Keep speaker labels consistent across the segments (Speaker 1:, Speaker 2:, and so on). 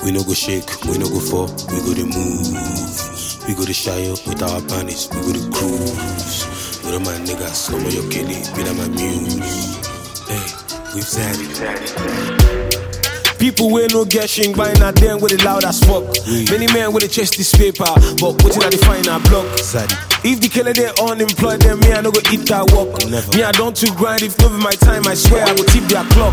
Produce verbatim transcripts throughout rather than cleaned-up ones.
Speaker 1: We no go shake, we no go fall, we go to move. We go to shy up with our panties, we go to cruise. With all my niggas, some of your kitty, be like my muse. Hey, we've said it. People wey no get shing by na them with it loud as fuck. Mm. Many men with a chest this paper, but what did I define a block? Zaddy. If the killer they unemployed, then me I no go eat that work. Never. Me I don't to grind. If no be my time, I swear I go tip their clock.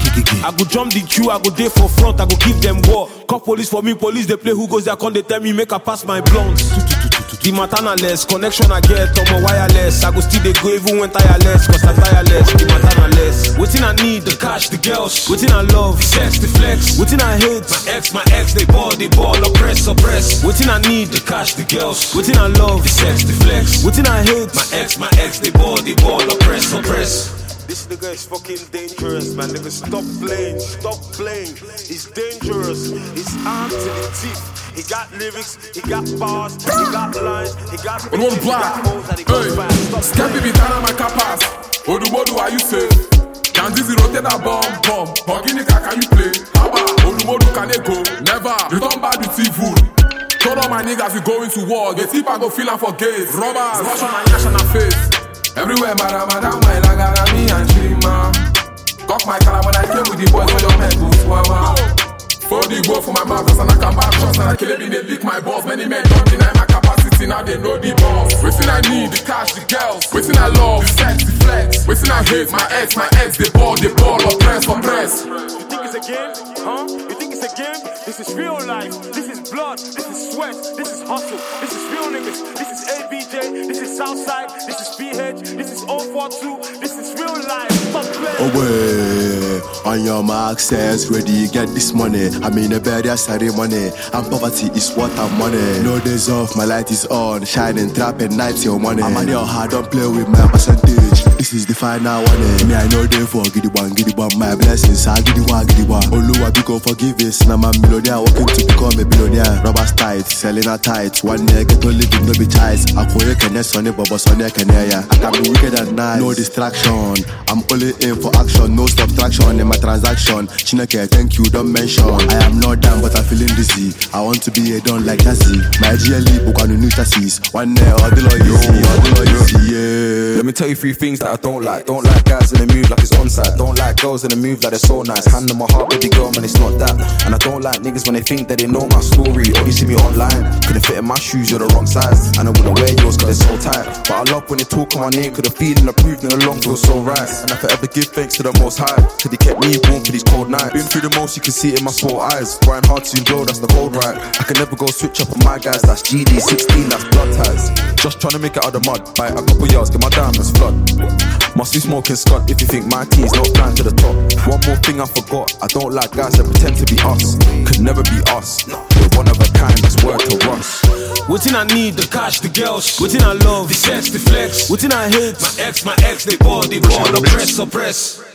Speaker 1: I go jump the queue, I go there for front, I go give them war. Call police for me, police they play who goes there, come they tell me make I pass my blunts. The maternaless, connection I get on my wireless. I go still they go even when tireless, cause I'm tireless. The maternaless. Waiting I need, the cash, the girls. Waiting I love, the sex, the flex. Waiting I hate, my ex, my ex, they ball, they ball, oppress, oppress. Waiting I need, the cash, the girls. Waiting I love, the sex, the flex. Waiting I hate, my ex, my ex, they ball, they ball, oppress, oppress. This nigga is fucking dangerous, man. Nigga, stop playing, stop playing. He's dangerous. He's armed to the teeth. He got lyrics, he got bars, he got lines, he got bitches, he got hoes that he goes back.
Speaker 2: Stop it, time my capas. Odu modu, are you safe? Can this rotate a bomb, bomb? Organica, can you play? Haba, Odu modu, can they go? Never. Return back the T-food. Told all my niggas we going to war. The tip I go feel for gays. Robbers, rush on my ash on her face. Everywhere, madam, madam, my lagara, me and Chima. Cock my collar when I came with the boys, when your men go swama. For the go for my mouth, and I come back shots, and I kill it, they lick my balls. Many men don't deny my capacity, now they know the boss. Waiting I need, the cash, the girls. Waiting I love, the sex, the flex. Waiting I hate, my ex, my ex, they ball, they ball, oppress, oppress.
Speaker 3: You think it's a game? Huh? You think it's a game? This is real life. This is blood. This is sweat. This is hustle. This is real niggas. This is A B J. This is Southside. This is P H. This is oh four two. This is real life. Stop playing.
Speaker 4: Away. On your mark says ready, get this money. I'm in a burial ceremony, and poverty is what I'm money. No days off, my light is on, shining, trapping, nights your money. I'm on your heart, don't play with my percentage. This is the final one. Me, I know they for giddy one, giddy one. My blessings, I giddy one, giddy one. Oluwa biko forgiveness. Now I'm a millionaire, working to become a billionaire. Robbers tight, selling a tight. One neck, get only living, no be choice. I call you can sonny, but sonny can hear. I can be wicked at night, no distraction. I'm only in for action, no subtraction in my transaction. Chineke, thank you, don't mention. I am not down, but I'm feeling dizzy. I want to be a don like Jazzy. My G L E book on the new chassis. One day, all the lawyers, all the lawyers, yeah.
Speaker 5: Let me tell you three things that I don't like. Don't like guys in the move like it's onside. Don't like girls in the move like they're so nice. Hand on my heart, baby girl, man, it's not that. And I don't like niggas when they think that they know my story. Or you see me online. Couldn't fit in my shoes, you're the wrong size. And I wouldn't wear yours cause they're so tight. But I love when they talk on my name, cause the feeling approved and the long feels so right. And I forever give thanks to the most high, cause he kept me warm for these cold nights. Been through the most, you can see it in my small eyes. Grind hard to blow, that's the cold right. I can never go switch up on my guys, that's G D sixteen, that's blood ties. Just trying to make it out of the mud, bite a couple yards, get my diamonds flood. Must be smoking Scott if you think my tea's not climbing to the top. One more thing I forgot, I don't like guys that pretend to be us. Could never be us, we're one of a kind, that's word to us.
Speaker 1: Waiting I need, the cash, the girls. Waiting I love, the sex, the flex. Waiting I hate, my ex, my ex, they ball, they ball, oppress, oppress.